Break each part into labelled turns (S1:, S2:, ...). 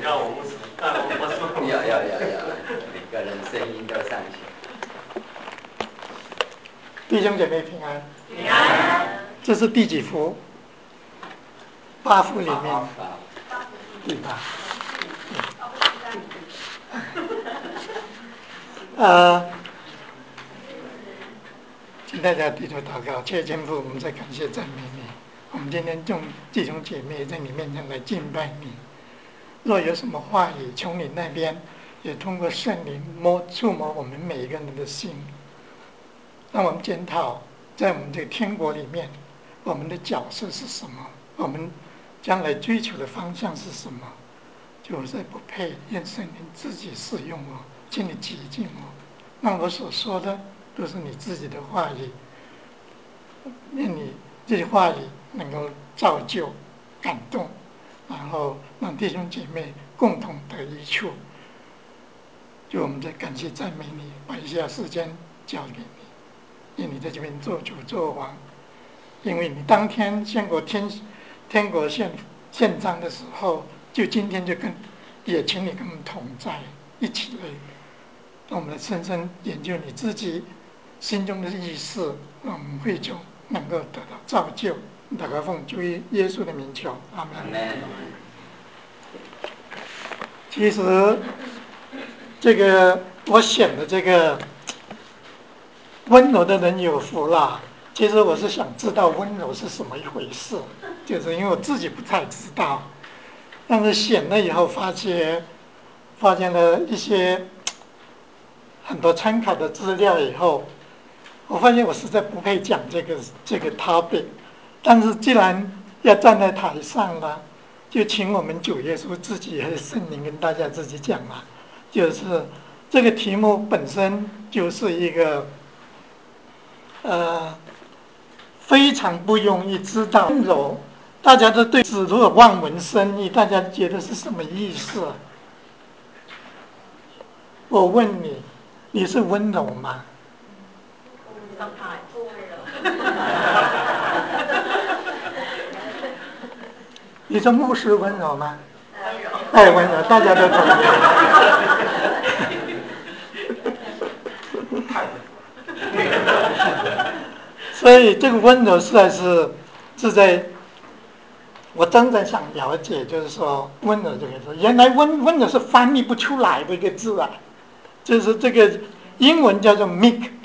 S1: 要我不说，我说。
S2: 要，每个人声音都上去。
S3: 弟兄姐妹平安。
S4: 平安。
S3: 这是第几幅？8幅里面第8。请大家低头祷告，天父，我们在感谢赞美你。我们今天众弟兄姐妹在你面前来敬拜你。若有什么话语从你那边，也通过圣灵触摸我们每一个人的心，让我们检讨在我们这个天国里面，我们的角色是什么，我们将来追求的方向是什么。就是不配，愿圣灵自己使用我，请你洁净我，让我所说的都是你自己的话语，愿你这些话语能够造就、感动，然后让弟兄姐妹共同得益处。我们在感谢赞美你，把一下时间交给你，愿你在这边做主做王。因为你当天献过天国宪章的时候，就今天就也请你跟我们同在一起来，让我们深深研究你自己心中的意思，让我们会众能够得到造就。祷告奉主耶稣的名求，阿们。其实这个我选的这个温柔的人有福啦。其实我是想知道温柔是什么一回事，就是因为我自己不太知道。但是选了以后发现了一些很多参考的资料以后，我发现我实在不配讲这个 topic。但是既然要站在台上了，就请我们主耶稣自己还是圣灵跟大家自己讲了。就是这个题目本身就是一个非常不容易知道温柔。大家都对此如果望文生义，大家觉得是什么意思？我问你，你是温柔吗？你说牧师温柔吗？温柔，大家都同意。所以这个温柔实在是在。我真正想了解，就是说温柔这个字，原来温柔是翻译不出来的一个字啊，就是这个英文叫做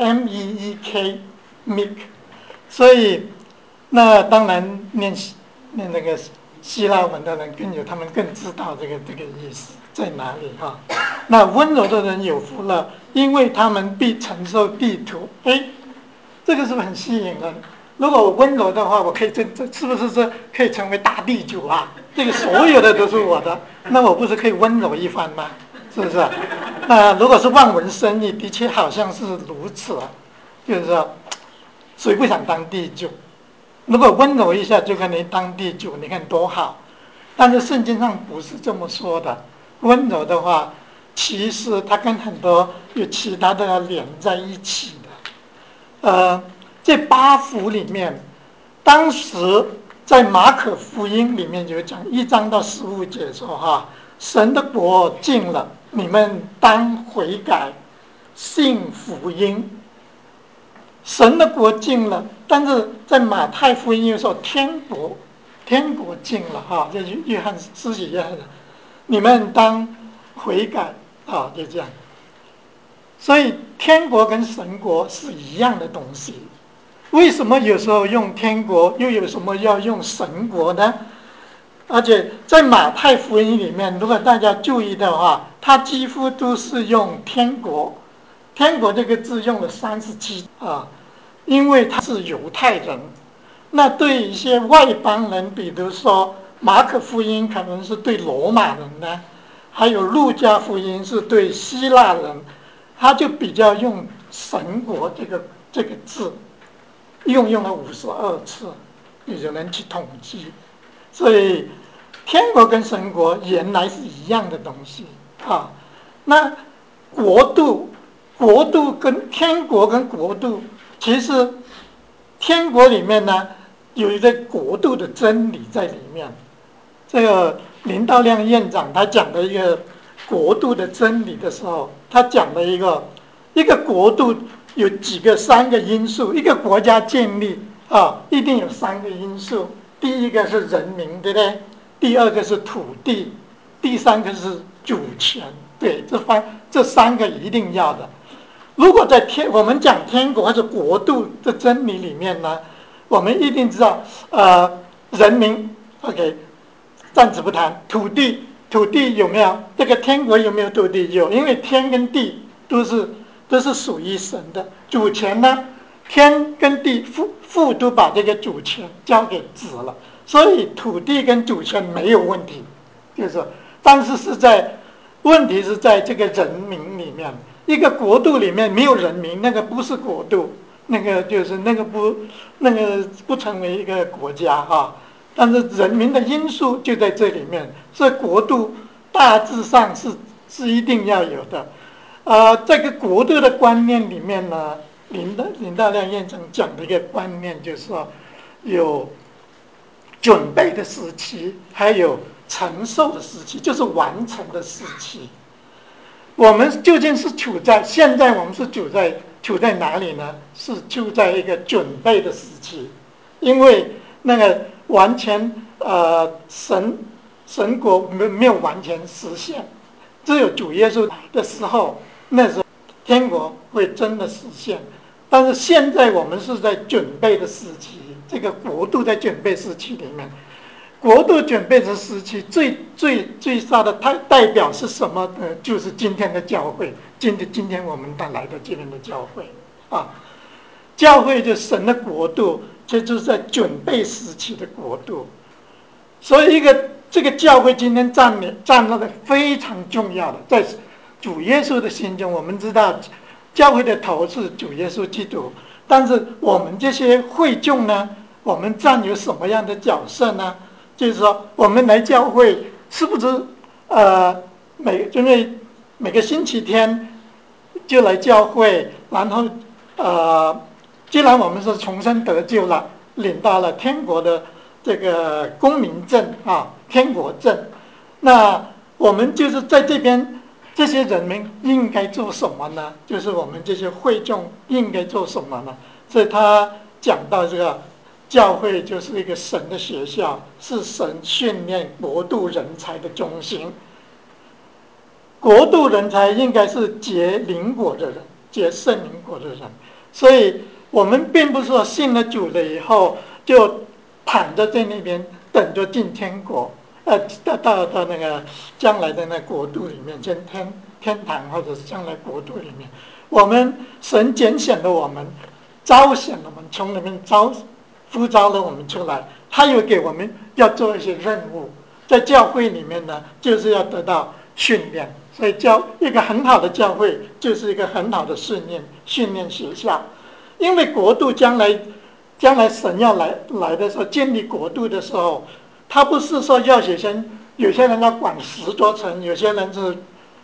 S3: meek，meek， meek。所以那当然念那个希腊文的人他们更知道这个意思在哪里哈。那温柔的人有福了，因为他们必承受地土。这个是不是很吸引人？如果我温柔的话，我可以这是不是可以成为大地主啊？这个所有的都是我的，那我不是可以温柔一番吗？是不是？那如果是望文生义，的确好像是如此，就是说，谁不想当地主？如果温柔一下就可以当地主，你看多好。但是圣经上不是这么说的。温柔的话，其实它跟很多有其他的要连在一起的。这8幅里面，当时在马可福音里面就讲1章到15节说哈，神的国近了，你们当悔改，信福音。神的国近了，但是在马太福音又说天国近了哈，这约翰施洗约翰，你们当悔改啊，就这样。所以天国跟神国是一样的东西。为什么有时候用天国，又有什么要用神国呢？而且在马太福音里面，如果大家注意的话，它几乎都是用天国。天国这个字用了37啊，因为他是犹太人。那对一些外邦人，比如说马可福音可能是对罗马人呢，还有路加福音是对希腊人，他就比较用神国这个字。用了52次，你就能去统计。所以天国跟神国原来是一样的东西啊。那国度跟天国跟国度，其实天国里面呢有一个国度的真理在里面。这个林道亮院长他讲的一个国度的真理的时候，他讲了一个国度有三个因素，一个国家建立一定有三个因素，第一个是人民，对不对？第二个是土地，第三个是主权，对，这三个一定要的。如果在我们讲天国或者国度的真理里面呢，我们一定知道，人民 ，OK， 暂时不谈。土地有没有？这个天国有没有土地？有，因为天跟地都是属于神的。主权呢，天跟地父都把这个主权交给子了，所以土地跟主权没有问题，就是说，但是问题是在这个人民里面。一个国度里面没有人民，那个不是国度，那个不成为一个国家但是人民的因素就在这里面，所以国度大致上是一定要有的。这个国度的观念里面呢，林大亮院长讲的一个观念就是说，有准备的时期，还有承受的时期，就是完成的时期。我们究竟是现在我们是处在哪里呢？是处在一个准备的时期，因为那个完全神国没有完全实现，只有主耶稣来的时候，那时候天国会真的实现。但是现在我们是在准备的时期，这个国度在准备时期里面。国度准备的时期最大的代表是什么呢？就是今天的教会，今天我们来的这边的教会教会就神的国度，这就是在准备时期的国度。所以这个教会今天占到的非常重要的，在主耶稣的心中，我们知道教会的头是主耶稣基督，但是我们这些会众呢，我们占有什么样的角色呢？就是说，我们来教会是不是因为每个星期天就来教会，然后既然我们是重生得救了，领到了天国的这个公民证天国证，那我们就是在这边，这些人民应该做什么呢？就是我们这些会众应该做什么呢？所以他讲到这个。教会就是一个神的学校，是神训练国度人才的中心。国度人才应该是结灵果的人，结圣灵果的人。所以我们并不是说信了主了以后就躺在那边等着进天国，到那个将来的那国度里面，进天堂或者是将来国度里面，我们神拣选了我们，招选了我们，从里面呼召了我们出来，他有给我们要做一些任务，在教会里面呢，就是要得到训练。所以一个很好的教会就是一个很好的训练学校。因为国度将来神要来的时候，建立国度的时候，他不是说要有些人要管10座城，有些人是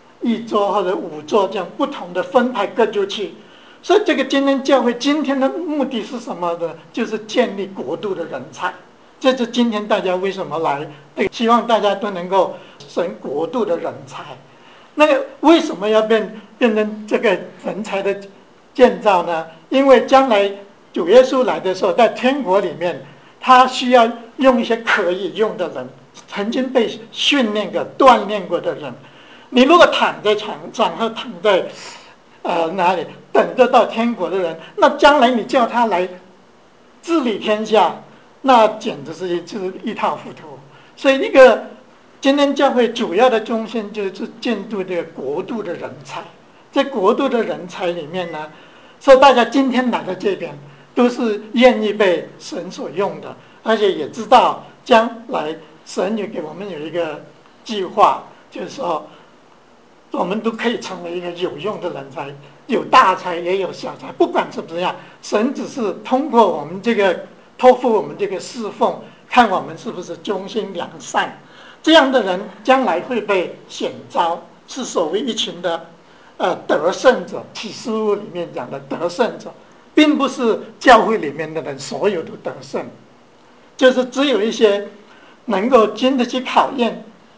S3: 1座或者5座这样不同的分派各就去。所以这个今天教会今天的目的是什么呢？就是建立国度的人才。这是今天大家为什么来，希望大家都能够神国度的人才。那个为什么要变成这个人才的建造呢？因为将来主耶稣来的时候，在天国里面，他需要用一些可以用的人，曾经被训练过、锻炼过的人。你如果躺在床上或躺在哪里等着到天国的人，那将来你叫他来治理天下，那简直是一塌糊涂。所以今天教会主要的中心就是建筑这个国度的人才。在国度的人才里面呢，所以大家今天来到这边都是愿意被神所用的，而且也知道将来神也给我们有一个计划，就是说我们都可以成为一个有用的人才，有大才也有小才，不管怎么样，神只是通过我们这个托付我们这个侍奉，看我们是不是忠心良善。这样的人将来会被选召，是所谓一群的得胜者。启示录里面讲的得胜者，并不是教会里面的人所有都得胜，就是只有一些能够经得起考验，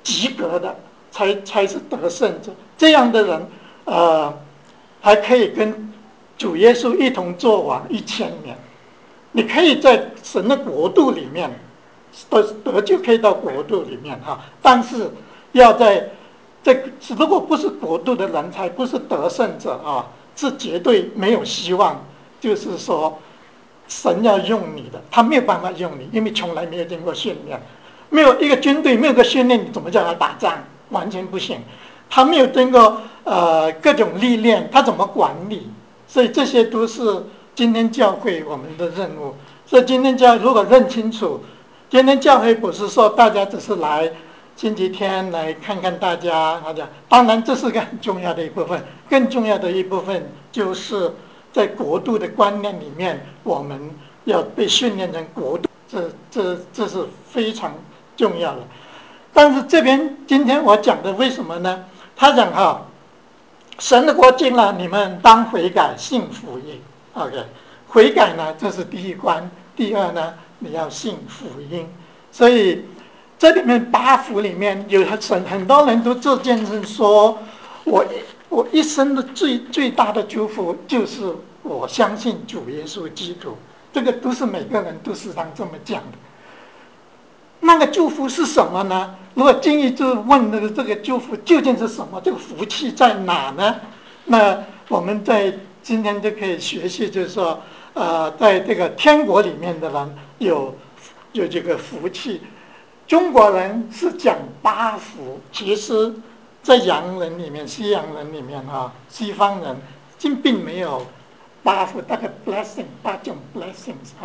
S3: 及格的，才是得胜者。这样的人，还可以跟主耶稣一同作王1000年。你可以在神的国度里面得救，可以到国度里面哈，但是要在如果不是国度的人才，不是得胜者啊，是绝对没有希望。就是说，神要用你的，他没有办法用你，因为从来没有经过训练，没有一个军队没有个训练，你怎么叫他打仗？完全不行。他没有经过各种历练，他怎么管理？所以这些都是今天教会我们的任务。所以今天如果认清楚，今天教会不是说大家只是来星期天来看看大家，当然这是个很重要的一部分，更重要的一部分就是在国度的观念里面，我们要被训练成国度，这是非常重要的。但是这边今天我讲的为什么呢？他讲神的国近了，你们当悔改，信福音。OK， 悔改呢，这是第一关。第二呢，你要信福音。所以这里面8福里面有很多人都做见证说，我一生的最大的祝福就是我相信主耶稣基督。这个都是每个人都时常这么讲的。那个祝福是什么呢？如果进一步问这个祝福究竟是什么，这个福气在哪呢？那我们在今天就可以学习，就是说，在这个天国里面的人有这个福气。中国人是讲8福，其实在洋人里面、西洋人里面西方人并没有8福，大概 blessing 8种 blessings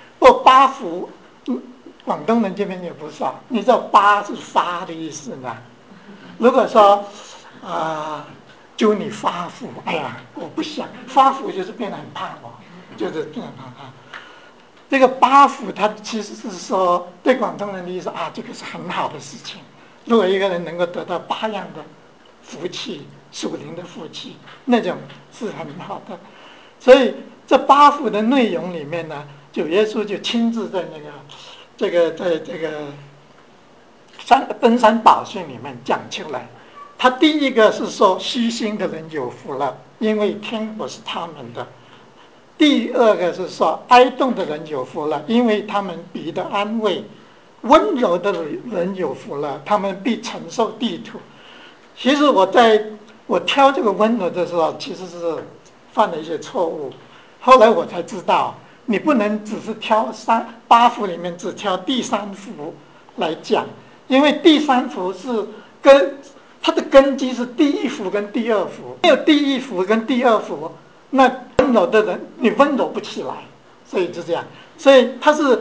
S3: 8福。广东人这边也不少，你知道8是发的意思吗？如果说祝你发福，哎呀，我不想发福，就是变得很胖就是变得很胖。这个8福，它其实是说对广东人的意思这个是很好的事情。如果一个人能够得到8样的福气，属灵的福气，那种是很好的。所以这8福的内容里面呢，主耶稣就亲自在在这个登山宝训里面讲出来。他第一个是说虚心的人有福了，因为天国是他们的。第二个是说哀恸的人有福了，因为他们必得安慰。温柔的人有福了，他们必承受地土。其实我挑这个温柔的时候，其实是犯了一些错误。后来我才知道，你不能只是挑8福里面只挑第3福来讲，因为第3福是它的根基是第1福跟第2福，没有第1福跟第2福，那温柔的人你温柔不起来，所以就这样。所以他是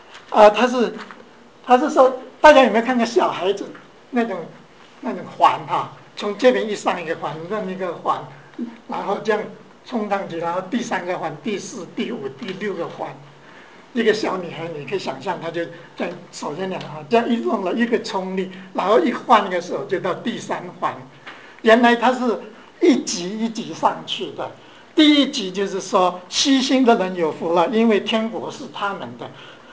S3: 说，大家有没有看过小孩子那种环从这边一上一个环，让一个环，然后这样冲上去，然后第3个环、第4、第5、第6个环。一个小女孩，你可以想象，她就在手这样这样一弄了一个冲力，然后一换个手就到第3环。原来它是一级一级上去的。第1级就是说，虚心的人有福了，因为天国是他们的。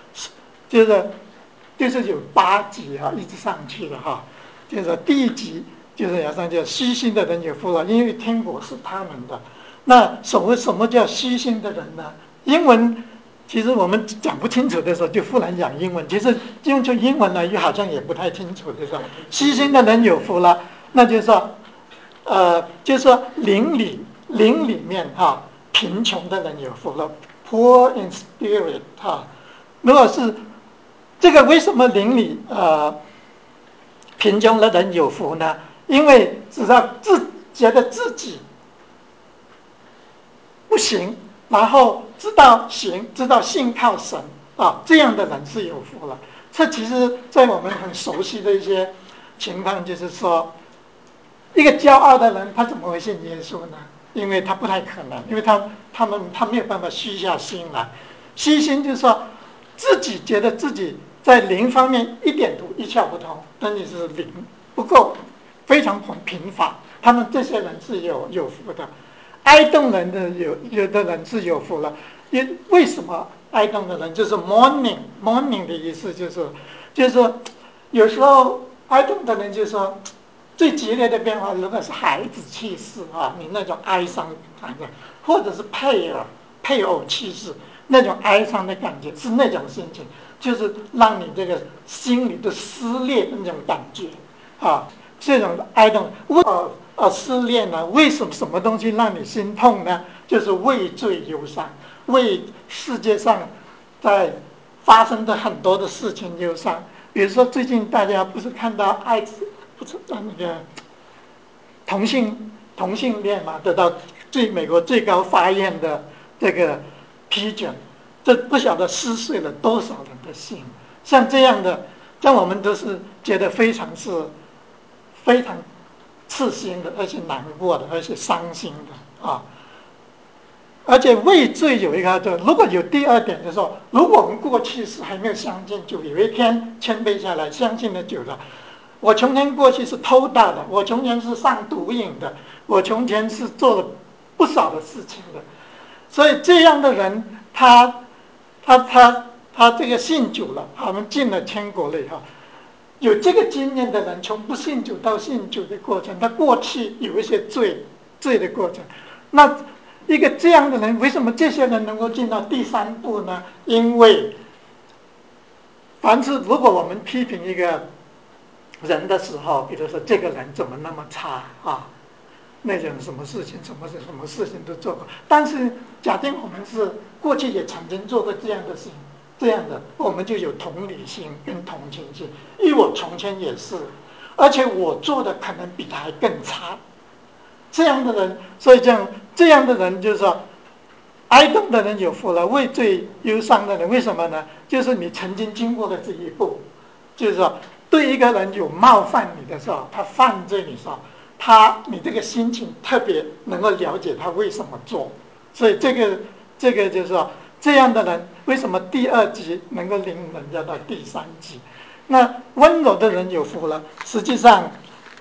S3: 就是有8级一直上去的就是第1级就是要上去，虚心的人有福了，因为天国是他们的。那什么叫虚心的人呢？英文其实我们讲不清楚的时候，就忽然讲英文。其实用出英文来又好像也不太清楚，就是说虚心的人有福了，那就是说，就是说灵里面贫穷的人有福了 ，poor in spirit 如果是这个，为什么灵里贫穷的人有福呢？因为只要觉得自己不行，然后知道行，知道信靠神这样的人是有福了。这其实在我们很熟悉的一些情况，就是说，一个骄傲的人他怎么会信耶稣呢？因为他不太可能，因为他没有办法虚下心来。虚心就是说，自己觉得自己在灵方面一窍不通，但你是灵不够，非常贫乏。他们这些人是有福的。哀恸人的有的人是有福了。为什么哀恸的人就是 mourning 的意思，就是说有时候哀痛的人就说，最激烈的变化，如果是孩子去世啊，你那种哀伤感觉，或者是配偶去世那种哀伤的感觉，是那种心情，就是让你这个心里的撕裂的那种感觉啊，这种哀痛。失恋呢，为什么东西让你心痛呢？就是畏罪忧伤，为世界上在发生的很多的事情忧伤。比如说最近大家不是看到不是那个同性恋嘛，得到美国最高法院的这个批准，这不晓得撕碎了多少人的心。像这样的，像我们都是觉得非常刺心的，而且难过的，而且伤心的啊。而且畏罪有一个，就如果有第二点，就是说，如果我们过去是还没有相信主，有一天谦卑下来，相信了主了。我从前过去是偷盗的，我从前是上毒瘾的，我从前是做了不少的事情的。所以这样的人，他这个信主了，我们进了天国了以后，有这个经验的人，从不信主到信主的过程，他过去有一些罪的过程。那一个这样的人，为什么这些人能够进到第三步呢？因为凡是如果我们批评一个人的时候，比如说这个人怎么那么差啊，那种什么事情都做过，但是假定我们是过去也曾经做过这样的事情，这样的我们就有同理心跟同情心，因为我从前也是，而且我做的可能比他还更差。这样的人，所以这样的人就是说，哀痛的人有福了，畏罪忧伤的人，为什么呢？就是你曾经经过了这一步，就是说，对一个人有冒犯你的时候，他犯罪的时候，你这个心情特别能够了解他为什么做，所以这个就是说，这样的人为什么第二级能够领人家到第三级？那温柔的人有福了，实际上，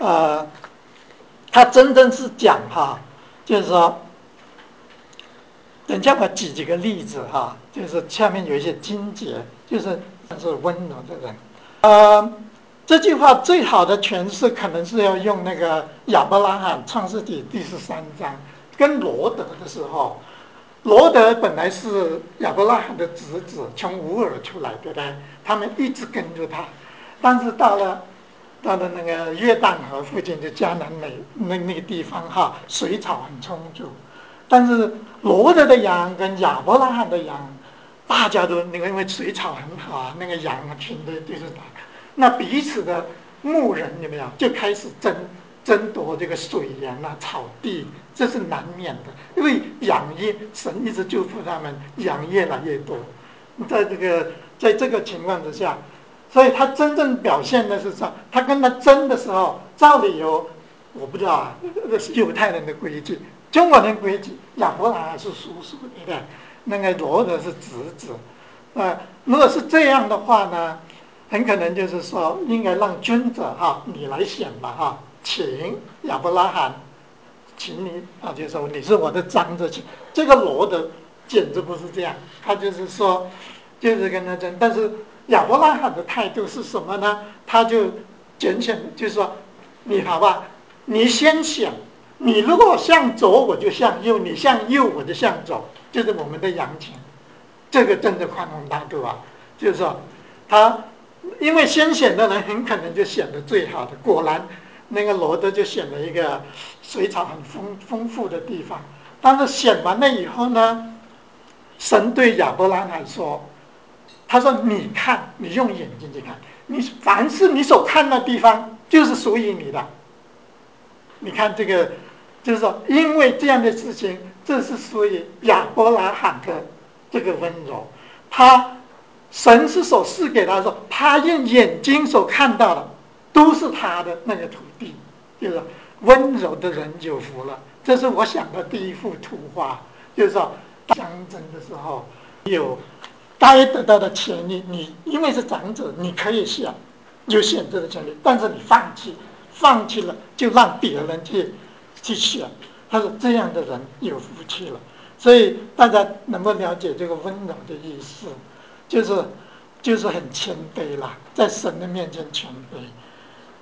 S3: 他真正是讲就是说，等下我举几个例子就是下面有一些经节，就是温柔的人。这句话最好的诠释可能是要用那个亚伯拉罕创世纪第13章跟罗德的时候，罗德本来是亚伯拉罕的侄子，从乌尔出来，对不对？他们一直跟着他，但是到了那个约旦河附近的迦南美那个地方水草很充足，但是罗德的羊跟亚伯拉罕的羊，大家都因为水草很好那个羊群都是打，那彼此的牧人有没有就开始争夺这个水源草地，这是难免的，因为神一直祝福他们，羊越来越多，在这个情况之下。所以他真正表现的是说，他跟他争的时候，照理由我不知道那是犹太人的规矩，中国人规矩，亚伯拉罕是叔叔，对不对？那个罗德是侄子，如果是这样的话呢，很可能就是说，应该让君者你来选吧请亚伯拉罕，请你就说你是我的长子，这个罗德简直不是这样，他就是说，就是跟他争，但是。亚伯拉罕的态度是什么呢？他就拣选，就是说，你好吧，你先想，你如果向左，我就向右；你向右，我就向左，就是我们的羊群。这个真的宽宏大度就是说，他因为先选的人很可能就选的最好的，果然那个罗德就选了一个水草很丰富的地方。但是选完了以后呢，神对亚伯拉罕说。他说：“你看，你用眼睛去看，你凡是你所看的地方，就是属于你的。你看这个，就是说，因为这样的事情，这是属于亚伯拉罕的这个温柔。神是所赐给他说，他用眼睛所看到的，都是他的那个土地，就是温柔的人有福了。这是我想的第一幅图画，就是说，相争的时候有。”该得到的权利，你因为是长者，你可以选，有选择的权利，但是你放弃了，就让别人去选。他说这样的人有福气了。所以大家能够了解这个温柔的意思，就是很谦卑啦，在神的面前谦卑。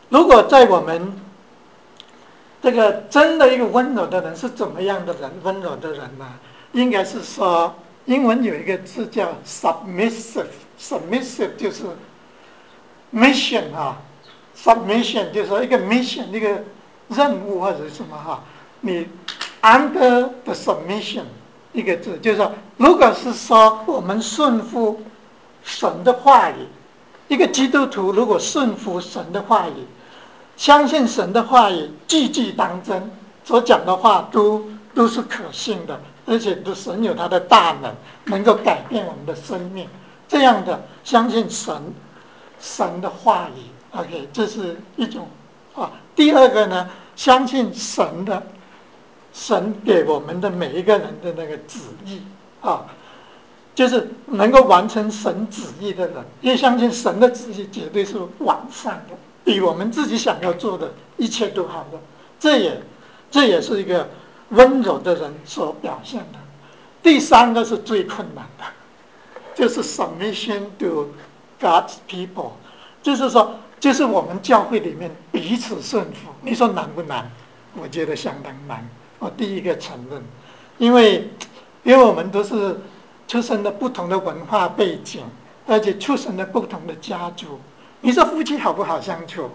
S3: 如果在我们这个真的一个温柔的人是怎么样的人？温柔的人呢，应该是说，英文有一个字叫 submissive，submissive 就是 mission 啊，submission 就是说一个 mission 一个任务或者是什么哈，你 under the submission 一个字，就是说，如果是说我们顺服神的话语，一个基督徒如果顺服神的话语，相信神的话语，句句当真，所讲的话都是可信的，而且神有他的大能够改变我们的生命。这样的相信神的话语 ，OK， 这是一种啊。第二个呢，相信神给我们的每一个人的那个旨意啊，就是能够完成神旨意的人，因为相信神的旨意绝对是完善的，比我们自己想要做的一切都好的。这也是一个温柔的人所表现的。第三个是最困难的，就是 submission to God's people， 就是我们教会里面彼此顺服。你说难不难？我觉得相当难。我第一个承认，因为我们都是出生的不同的文化背景，而且出生的不同的家族。你说夫妻好不好相处？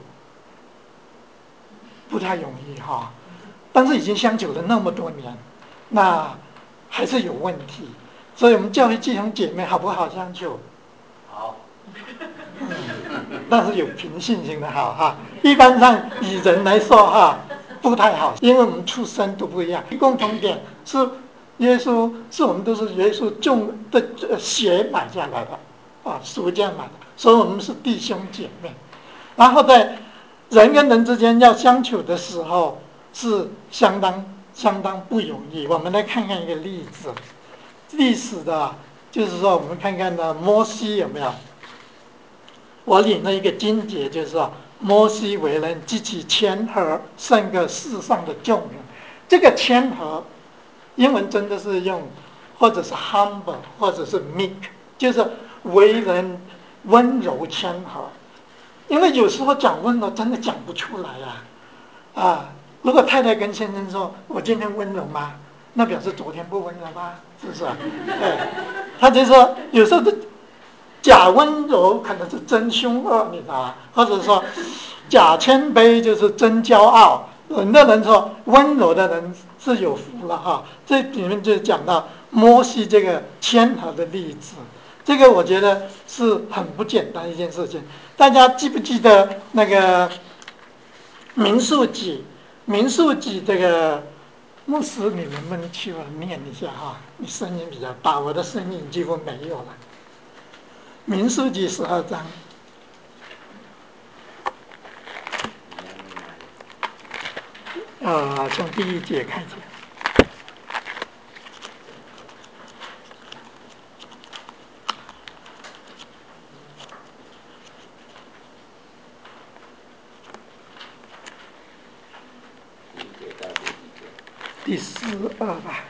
S3: 不太容易哈。但是已经相处了那么多年，那还是有问题。所以我们教会弟兄姐妹好不好相处？
S2: 好。
S3: 但是有凭信心的好哈。一般上以人来说哈，不太好，因为我们出身都不一样。共同点是耶稣，是我们都是耶稣种的血买下来的啊，赎价买的，所以我们是弟兄姐妹。然后在人跟人之间要相处的时候，是相当不容易。我们来看看一个例子，历史的，就是说我们看看呢，摩西有没有？我领了一个经节，就是说摩西为人极其谦和，胜过世上的众人。这个谦和，英文真的是用，或者是 humble， 或者是 meek， 就是为人温柔谦和。因为有时候讲温柔真的讲不出来啊。如果太太跟先生说我今天温柔吗？那表示昨天不温柔吧，是不是啊？对，他就说有时候假温柔可能是真凶恶，你知道吗？或者说假谦卑就是真骄傲。很多人说温柔的人是有福了哈。这里面就讲到摩西这个谦和的例子，这个我觉得是很不简单一件事情。大家记不记得那个民数记？民数记这个牧师，你能不能去我念一下哈？你声音比较大，我的声音几乎没有了。民数记12章，从第1节开始。第12吧。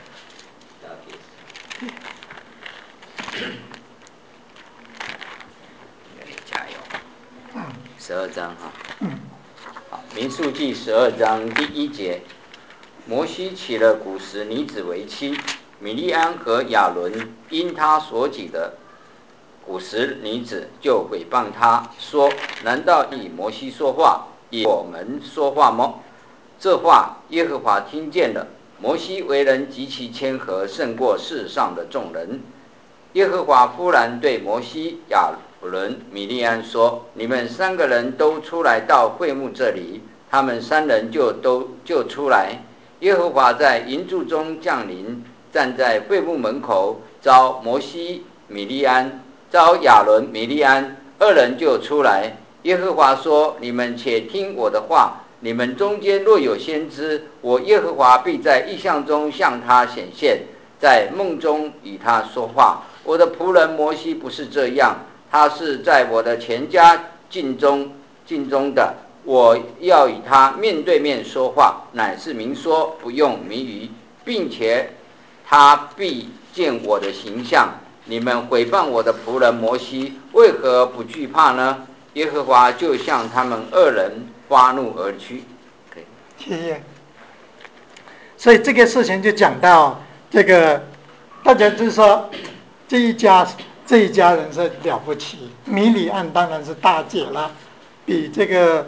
S2: 加油！12章哈。好，民数记12章第1节，摩西起了古时女子为妻，米利安和亚伦因他所起的古时女子就诽谤他说：难道以摩西说话，以我们说话吗？这话耶和华听见了。摩西为人极其谦和，胜过世上的众人。耶和华忽然对摩西、亚伦、米利安说：你们3个人都出来到会幕这里。他们3人就出来。耶和华在云柱中降临，站在会幕门口，招摩西、米利安，招亚伦、米利安2人就出来。耶和华说：你们且听我的话。你们中间若有先知，我耶和华必在异象中向他显现，在梦中与他说话。我的仆人摩西不是这样，他是在我的全家境中的，我要与他面对面说话，乃是明说，不用谜语，并且他必见我的形象。你们毁谤我的仆人摩西，为何不惧怕呢？耶和华就向他们2人发怒而去。
S3: 谢谢。所以这个事情就讲到这个，大家就是说这一家人是了不起，米里暗当然是大姐了，比这个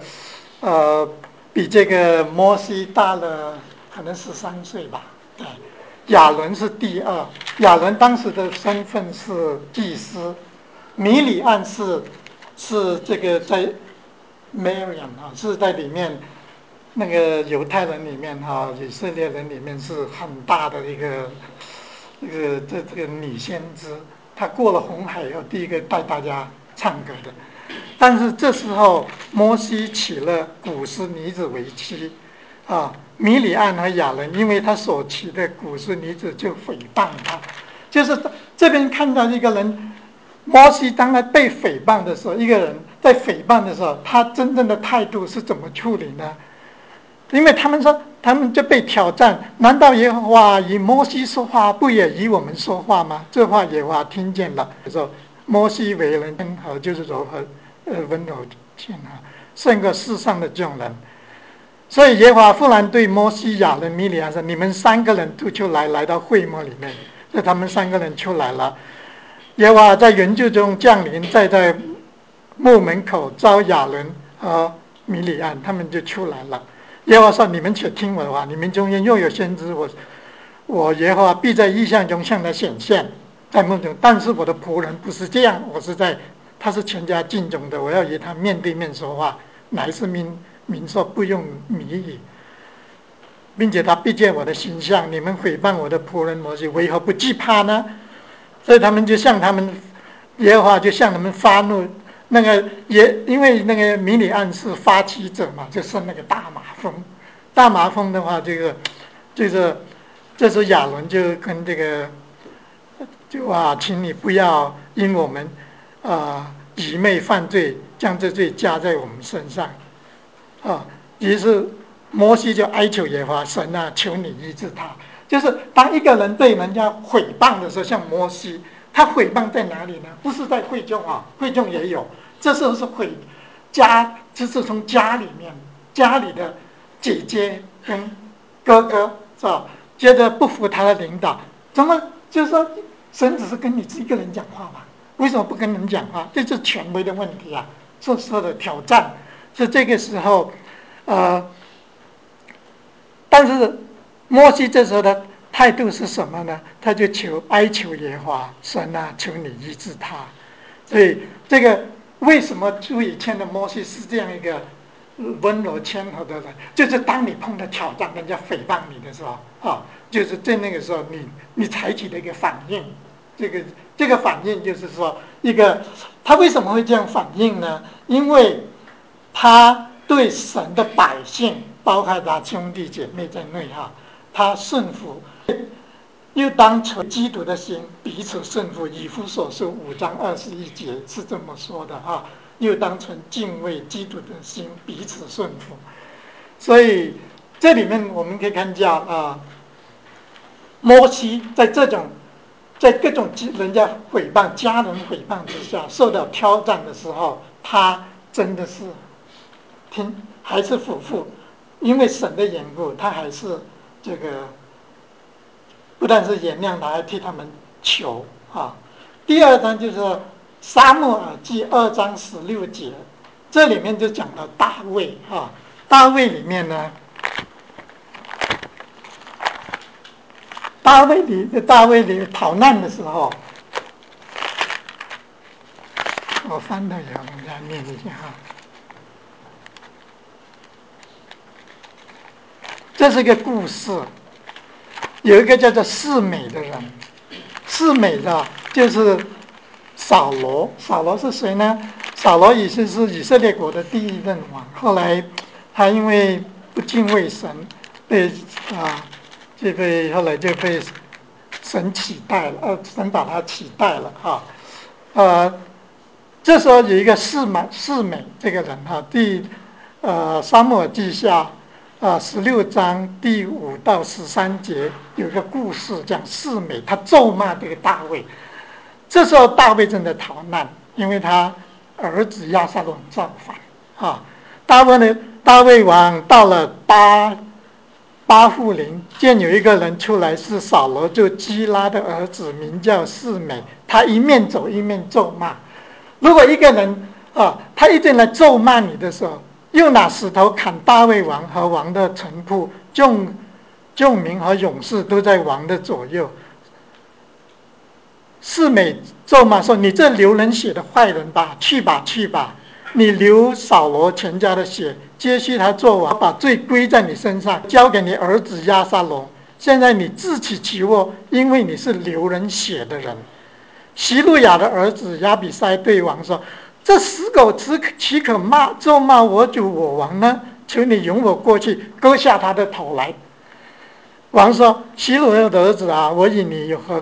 S3: 摩西大了可能13岁吧。对，亚伦是第二，亚伦当时的身份是祭司，米里暗是这个在 Marian 是在里面。那个犹太人里面以色列人里面是很大的一个这个女先知，她过了红海以后，第一个带大家唱歌的。但是这时候摩西娶了古斯女子为妻，米里暗和亚伦因为他所娶的古斯女子就诽谤他，就是这边看到一个人，摩西当他被诽谤的时候，一个人在诽谤的时候，他真正的态度是怎么处理呢？因为他们说，他们就被挑战，难道耶和华与摩西说话，不也与我们说话吗？这话耶和华听见了，说摩西为人温和，就是柔和温柔谦和，胜过世上的众人。所以耶和华忽然对摩西、亚伦、米里暗说：“你们3个人都出来到会幕里面。”所以他们3个人出来了。耶和华在云柱中降临，在墓门口招亚伦和米里暗，他们就出来了。耶和华说：“你们且听我的话，你们中间又有先知，我耶和华必在异象中向他显现，在梦中。但是我的仆人不是这样，他是全家敬重的，我要与他面对面说话，乃是明说不用谜语，并且他必见我的形象。你们诽谤我的仆人摩西，为何不惧怕呢？”所以他们就向耶和华就向他们发怒。那个因为那个米里暗是发起者嘛，就生那个大麻风。大麻风的话，这时亚伦就跟这个请你不要因我们愚昧犯罪，将这罪加在我们身上于是摩西就哀求耶和华神啊，求你医治他。就是当一个人被人家诽谤的时候，像摩西，他诽谤在哪里呢？不是在会众会众也有。这时候是就是从家里的姐姐跟哥哥是吧？觉得不服他的领导，怎么就是说神只是跟你一个人讲话嘛？为什么不跟人讲话？这是权威的问题啊，受的挑战。是这个时候，但是摩西这时候的态度是什么呢？他就哀求耶和华神啊，求你医治他。所以这个为什么以前的摩西是这样一个温柔谦和的人？就是当你碰到挑战，人家诽谤你的时候就是在那个时候你采取的一个反应。这个反应就是说，他为什么会这样反应呢？因为他对神的百姓，包括他兄弟姐妹在内他顺服，又当存基督的心，彼此顺服。以弗所书5章21节是这么说的又当存敬畏基督的心，彼此顺服。所以这里面我们可以看见摩西在各种人家诽谤、家人诽谤之下，受到挑战的时候，他真的是还是俯伏，因为神的缘故，他还是这个不但是原谅他，还替他们求第二章就是撒母耳记2章16节，这里面就讲到大卫大卫里面呢，大卫里逃难的时候，我翻到以后给大家念一下这是个故事，有一个叫做示每的人，示每的就是扫罗。扫罗是谁呢？扫罗是以色列国的第1任王，后来他因为不敬畏神，后来就被神取代了，神把他取代了这时候有一个示每这个人撒母耳记下16章第5到13节有一个故事，讲示每他咒骂这个大卫。这时候大卫正在逃难，因为他儿子押沙龙造反大卫呢， 大卫王到了巴户林，见有一个人出来，是扫罗就基拉的儿子，名叫示每。他一面走一面咒骂。如果一个人他一直来咒骂你的时候，又拿石头砍大卫王和王的臣仆，众民和勇士都在王的左右。示每咒骂说：“你这流人血的坏人吧，去吧去吧！你流扫罗全家的血，接续他做王，把罪归在你身上，交给你儿子押沙龙。现在你自取其祸，因为你是流人血的人。”希路亚的儿子亚比筛对王说：“这死狗岂可咒骂我主我王呢？求你容我过去，割下他的头来。”王说：“希路亚的儿子啊，我与你有何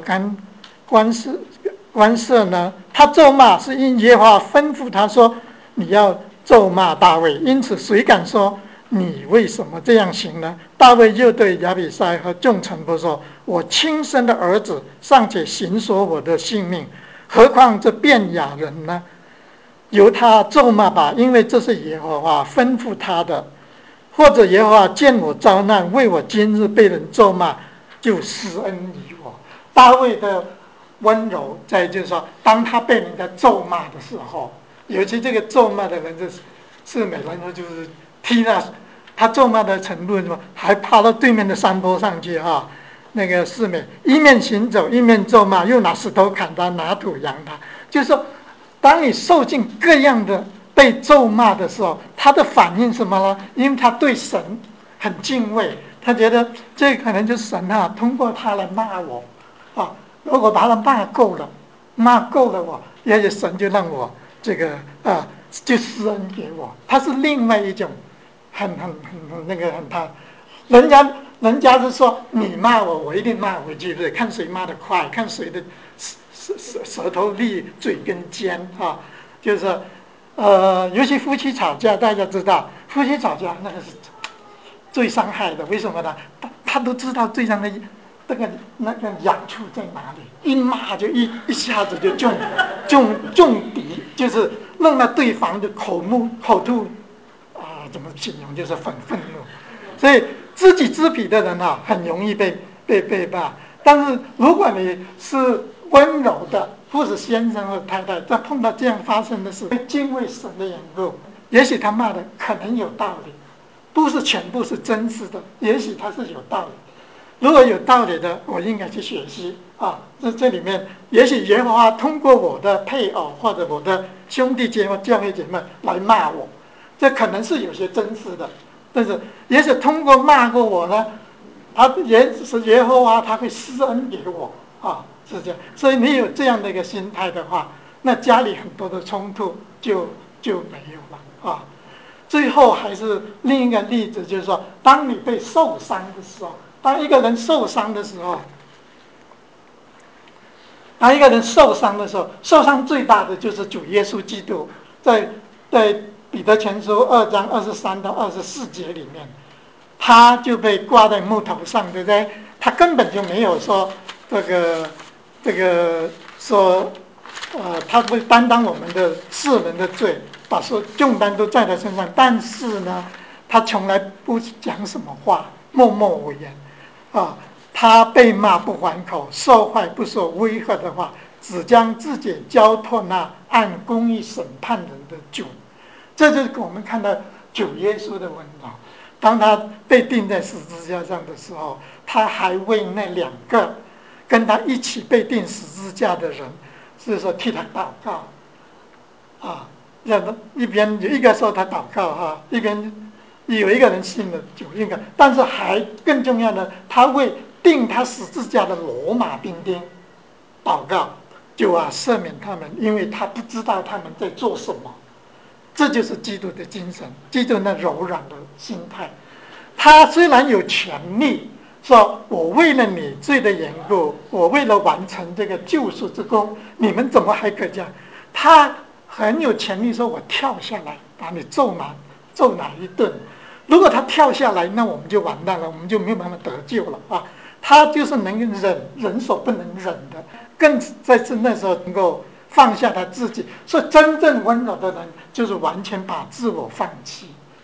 S3: 关涉呢？他咒骂是因耶和华吩咐他说你要咒骂大卫，因此谁敢说你为什么这样行呢？”大卫又对亚比筛和众臣仆说：“我亲生的儿子尚且行索我的性命，何况这便雅人呢？由他咒骂吧，因为这是耶和华吩咐他的。或者耶和华见我遭难，为我今日被人咒骂，就施恩于我。”大卫的温柔在就是说，当他被人家咒骂的时候，尤其这个咒骂的人是美人说就是踢他咒骂的程度，还爬到对面的山坡上去那个示每一面行走一面咒骂，又拿石头砍他，拿土扬他。就是说，当你受尽各样的被咒骂的时候，他的反应是什么呢？因为他对神很敬畏，他觉得这可能就是神通过他来骂我如果把他骂够了我，也许神就让我这个就施恩给我。他是另外一种很那个人家是说你骂我，我一定骂回去，对，看谁骂得快，看谁的舌头利，嘴跟尖就是尤其夫妻吵架，大家知道夫妻吵架那个是最伤害的。为什么呢？他都知道对方的那个痒处在哪里，一骂就一下子就中敌，就是弄到对方的口吐怎么形容，就是很愤怒。所以知己知彼的人很容易被骂。但是如果你是温柔的，或者先生或太太，在碰到这样发生的事，敬畏神的缘故，也许他骂的可能有道理，不是全部是真实的，也许他是有道理。如果有道理的，我应该去学习这里面，也许耶和华通过我的配偶或者我的兄弟姐妹、教会姐妹来骂我，这可能是有些真实的。但是也许通过骂过我呢，耶和华他会施恩给我是这样。所以你有这样的一个心态的话，那家里很多的冲突就没有了最后还是另一个例子，就是说，当你被受伤的时候。当一个人受伤的时候，受伤最大的就是主耶稣基督。在彼得前书2章23到24节里面，他就被挂在木头上，对不对？他根本就没有说这个说他会担当我们的世人的罪，把所重担都在他身上。但是呢，他从来不讲什么话，默默无言他被骂不还口，受坏不说威吓的话，只将自己交托那按公义审判人的主。这就是我们看到主耶稣的温柔。当他被钉在十字架上的时候，他还为那2个跟他一起被钉十字架的人，是说替他祷告一边有一个说他祷告一边有一个人信了主，但是还更重要的，他为钉他十字架的罗马兵丁祷告，就赦免他们，因为他不知道他们在做什么。这就是基督的精神，基督那柔软的心态。他虽然有权利说，我为了你罪的缘故，我为了完成这个救赎之功，你们怎么还可以这样？他很有权利说，我跳下来把你揍哪一顿。如果他跳下来，那我们就完蛋了，我们就没有办法得救了他就是能忍所不能忍的，更在那时候能够放下他自己。所以真正温柔的人，就是完全把自我放弃，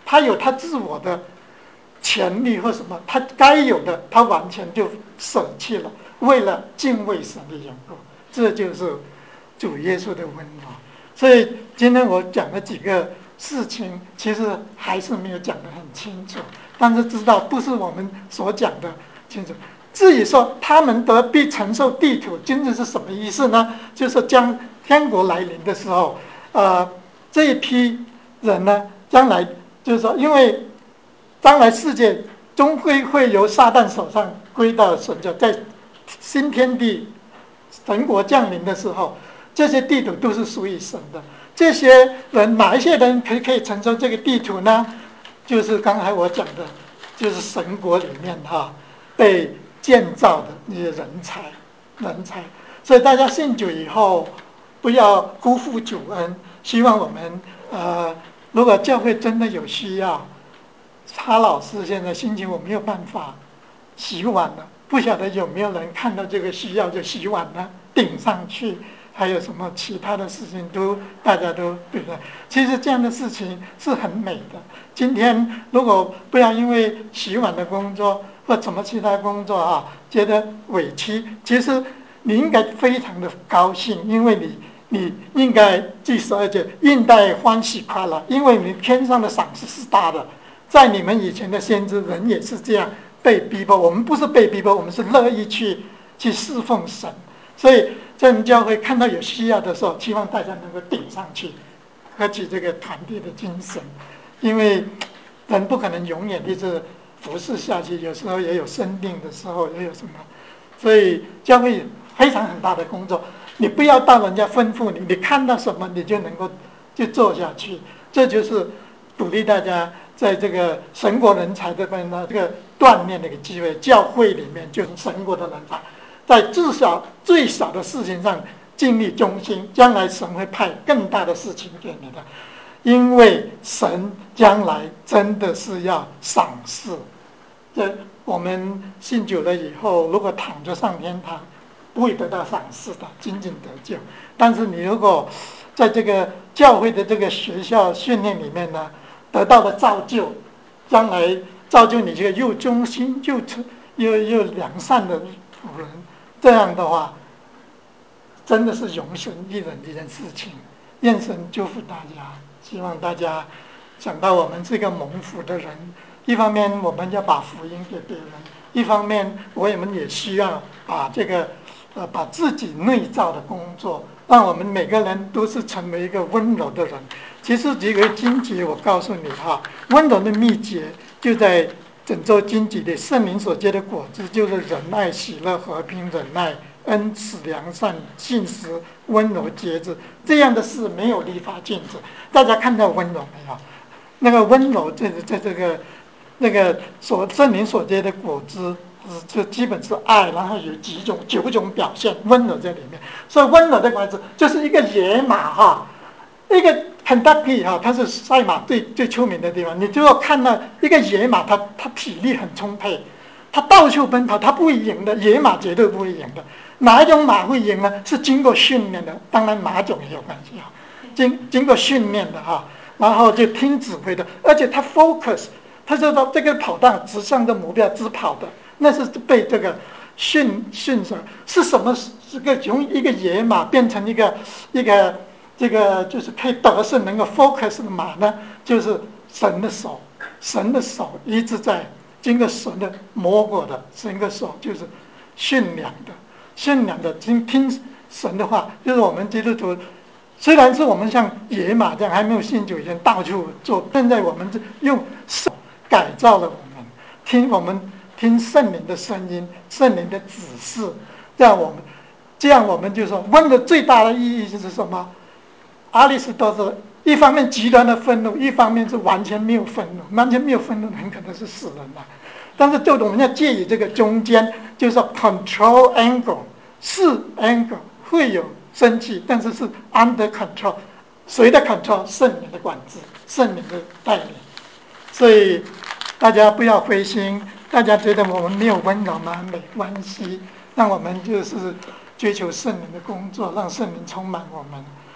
S3: 他有他自我的权利或什么，他该有的他完全就舍弃了，为了敬畏神的缘故，这就是主耶稣的温柔。所以今天我讲的几个事情，其实还是没有讲得很清楚，但是知道不是我们所讲的清楚。至于说他们得必承受地土，究竟是什么意思呢？就是将天国来临的时候，这一批人呢，将来就是说，因为将来世界终会由撒旦手上归到神家，在新天地神国降临的时候，这些地土都是属于神的。这些人哪一些人可以承受这个地土呢？就是刚才我讲的，就是神国里面被建造的那些人才。所以大家信主以后，不要辜负主恩。希望我们如果教会真的有需要，查老师现在心情我没有办法洗碗了，不晓得有没有人看到这个需要就洗碗呢？顶上去，还有什么其他的事情大家都对不对？其实这样的事情是很美的。今天如果不要因为洗碗的工作或什么其他工作觉得委屈，其实你应该非常的高兴，因为你应该第12节应当欢喜快乐，因为你天上的赏赐是大的。在你们以前的先知人也是这样被逼迫，我们不是被逼迫，我们是乐意去侍奉神。所以在我们教会看到有需要的时候，希望大家能够顶上去，合起这个团队的精神，因为人不可能永远一直服侍下去，有时候也有生病的时候，也有什么，所以教会非常很大的工作。你不要到人家吩咐你，你看到什么你就能够就做下去，这就是鼓励大家在这个神国人才这边呢，这个锻炼的一个机会。教会里面就是神国的人才，在至少最小的事情上尽力忠心，将来神会派更大的事情给你的，因为神将来真的是要赏赐。我们信主了以后，如果躺着上天堂，不会得到赏赐的，仅仅得救。但是你如果在这个教会的这个学校训练里面呢，得到的造就，将来造就你这个又忠心又良善的仆人，这样的话，真的是永生一人的一件事情。愿神祝福大家，希望大家想到我们是一个蒙福的人，一方面我们要把福音给别人，一方面我们也需要把这个把自己内造的工作，让我们每个人都是成为一个温柔的人。其实这个经节我告诉你温柔的秘诀就在整周经节里，圣灵所结的果子就是仁爱、喜乐、和平、忍耐、恩慈、良善、信实、温柔、节制。这样的事没有立法禁止。大家看到温柔没有？那个温柔在这个那个圣灵所结的果子，就基本是爱，然后有9种表现，温柔在里面。所以温柔的果子就是一个野马一个Kentucky它是赛马最出名的地方。你就要看到一个野马，它体力很充沛，它到处奔跑，它不会赢的，野马绝对不会赢的。哪一种马会赢呢？是经过训练的，当然马种也有关系经过训练的然后就听指挥的，而且它 focus， 它就说这个跑道直向着目标直跑的，那是被这个训成是什么？这个从一个野马变成一个这个就是可以得胜能够 focus 的马呢，就是神的手一直在经过神的摸过的，神的手就是驯良的听神的话。就是我们基督徒虽然是我们像野马这样还没有信主以前到处做，现在我们用手改造了我们听圣灵的声音，圣灵的指示，这样我们就说温柔最大的意义就是什么？阿里斯多德一方面极端的愤怒，一方面是完全没有愤怒，完全没有愤怒很可能是死人了。但是我们要介于这个中间，就是说 control anger， 是 anger 会有生气，但是是 under control， 谁的 control？ 圣灵的管制，圣灵的带领。所以大家不要灰心，大家觉得我们没有温柔吗？没关系，让我们就是追求圣灵的工作，让圣灵充满我们。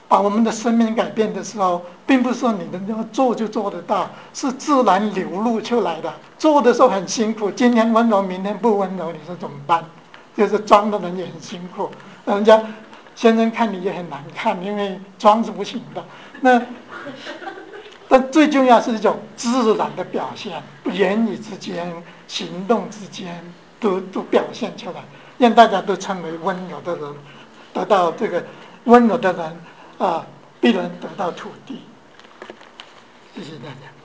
S3: 把我们的生命改变的时候，并不是说你能要做就做得到，是自然流露出来的。做的时候很辛苦，今天温柔，明天不温柔，你说怎么办？就是装的人也很辛苦，人家先生看你也很难看，因为装是不行的。但最重要是一种自然的表现，言语之间、行动之间都表现出来，让大家都成为温柔的人，得到这个温柔的人必然得到土地。谢谢大家。